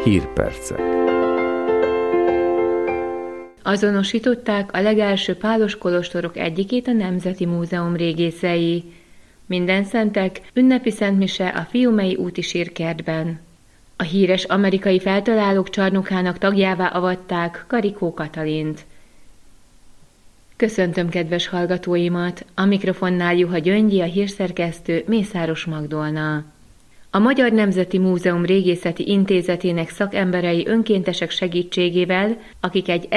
Hírpercek. Azonosították a legelső pálos kolostorok egyikét a Nemzeti Múzeum régészei. Mindenszentek, ünnepi szentmise a Fiumei úti sírkertben. A híres amerikai feltalálók csarnokának tagjává avatták Karikó Katalint. Köszöntöm kedves hallgatóimat, a mikrofonnál Juha Gyöngyi, a hírszerkesztő Mészáros Magdolna. A Magyar Nemzeti Múzeum Régészeti Intézetének szakemberei önkéntesek segítségével, akik egy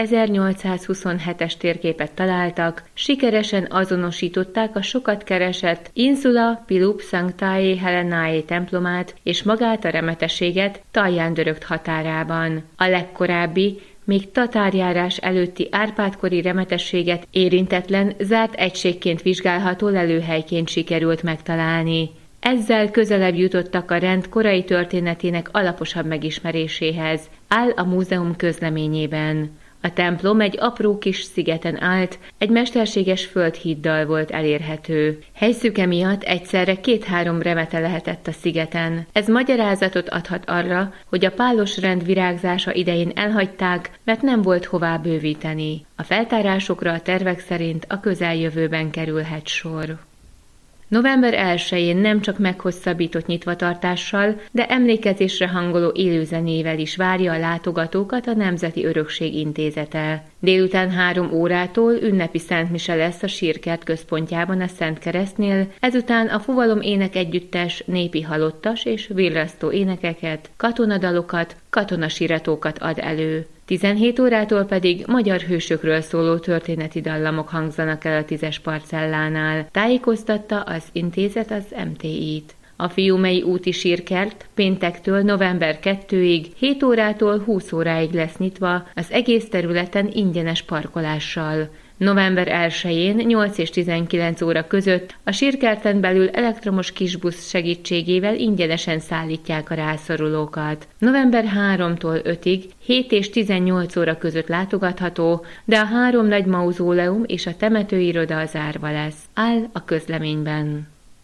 1827-es térképet találtak, sikeresen azonosították a sokat keresett Insula Pilup Sanctae Helenae templomát és magát a remetességet Talján-Dörögt határában. A legkorábbi, még tatárjárás előtti Árpád-kori remetességet érintetlen, zárt egységként vizsgálható lelőhelyként sikerült megtalálni. Ezzel közelebb jutottak a rend korai történetének alaposabb megismeréséhez, áll a múzeum közleményében. A templom egy apró kis szigeten állt, egy mesterséges földhíddal volt elérhető. Helyszüke miatt egyszerre 2-3 remete lehetett a szigeten. Ez magyarázatot adhat arra, hogy a pálos rend virágzása idején elhagyták, mert nem volt hová bővíteni. A feltárásokra a tervek szerint a közeljövőben kerülhet sor. November 1-én nem csak meghosszabbított nyitvatartással, de emlékezésre hangoló élőzenével is várja a látogatókat a Nemzeti Örökség Intézete. Délután 3 órától ünnepi szentmise lesz a sírkert központjában a Szent Keresztnél, ezután a Fuvalom énekegyüttes népi halottas és virrasztó énekeket, katonadalokat, katonasíratókat ad elő. 17 órától pedig magyar hősökről szóló történeti dallamok hangzanak el a 10-es parcellánál, tájékoztatta az intézet az MTI-t. A Fiumei úti sírkert péntektől november 2-ig, 7 órától 20 óráig lesz nyitva, az egész területen ingyenes parkolással. November 1-én 8 és 19 óra között a sírkerten belül elektromos kisbusz segítségével ingyenesen szállítják a rászorulókat. November 3-tól 5-ig 7 és 18 óra között látogatható, de a 3 nagy mauzóleum és a temetőiroda zárva lesz, áll a közleményben.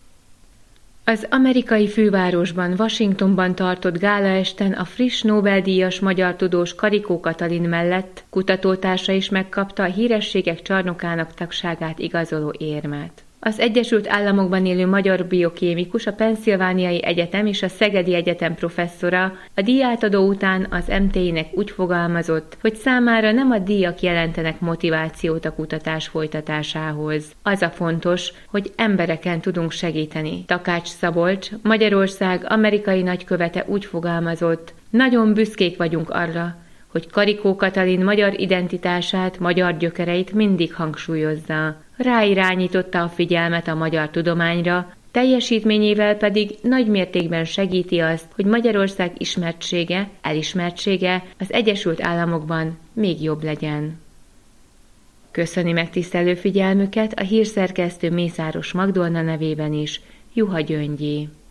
Az amerikai fővárosban, Washingtonban tartott gálaesten a friss Nobel-díjas magyar tudós Karikó Katalin mellett kutatótársa is megkapta a hírességek csarnokának tagságát igazoló érmet. Az Egyesült Államokban élő magyar biokémikus, a Pennsylvániai Egyetem és a Szegedi Egyetem professzora a díjátadó után az MTI-nek úgy fogalmazott, hogy számára nem a díjak jelentenek motivációt a kutatás folytatásához. Az a fontos, hogy embereken tudunk segíteni. Takács Szabolcs, Magyarország amerikai nagykövete úgy fogalmazott, nagyon büszkék vagyunk arra, hogy Karikó Katalin magyar identitását, magyar gyökereit mindig hangsúlyozza. Ráirányította a figyelmet a magyar tudományra, teljesítményével pedig nagy mértékben segíti azt, hogy Magyarország ismertsége, elismertsége az Egyesült Államokban még jobb legyen. Köszöni megtisztelő figyelmüket a hírszerkesztő Mészáros Magdolna nevében is, Juha Gyöngyi.